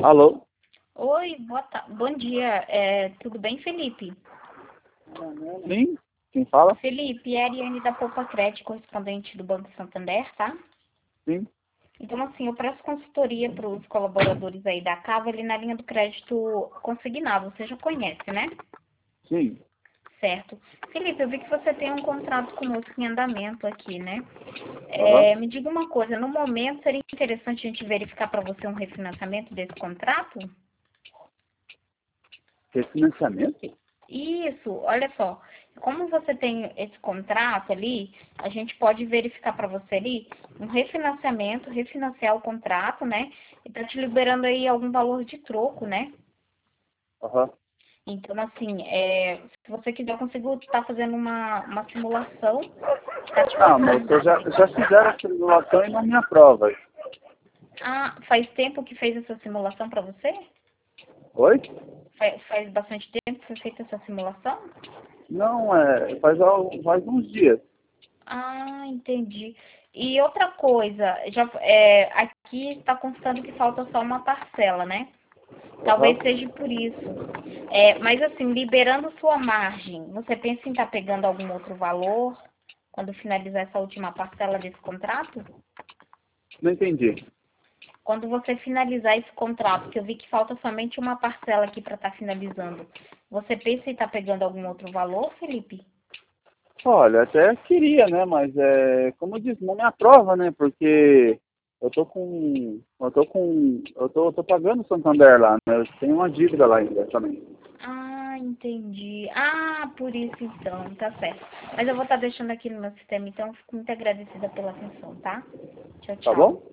Alô? Oi, bom dia. Tudo bem, Felipe? Sim? Quem fala? Felipe, é a Ariane da Poupa Crédito, correspondente do Banco Santander, tá? Sim? Então, assim, eu presto consultoria para os colaboradores aí da Cava, ali na linha do crédito consignado. Você já conhece, né? Sim. Certo. Felipe, eu vi que você tem um contrato conosco em andamento aqui, né? Aham. Me diga uma coisa, no momento seria interessante a gente verificar para você um refinanciamento desse contrato? Refinanciamento? Isso, olha só. Como você tem esse contrato ali, a gente pode verificar para você ali um refinanciamento, refinanciar o contrato, né? E tá te liberando aí algum valor de troco, né? Aham. Então, assim, se você quiser, eu consigo estar fazendo uma simulação. Tá te Ah, mas eu já fizeram a simulação e não me aprova. Ah, faz tempo que fez essa simulação para você? Oi? Faz bastante tempo que foi feita essa simulação? Não, faz uns dias. Ah, entendi. E outra coisa, aqui está constando que falta só uma parcela, né? Aham. Talvez seja por isso. Mas assim, liberando sua margem, você pensa em estar pegando algum outro valor quando finalizar essa última parcela desse contrato? Não entendi. Quando você finalizar esse contrato, que eu vi que falta somente uma parcela aqui para estar finalizando, você pensa em estar pegando algum outro valor, Felipe? Olha, até queria, né? Mas como eu disse, não me aprova, né? Porque eu tô pagando o Santander lá, né? Eu tenho uma dívida lá ainda também. Ah, entendi. Ah, por isso então, tá certo. Mas eu vou estar deixando aqui no meu sistema, então eu fico muito agradecida pela atenção, tá? Tchau, Tá tchau. bom?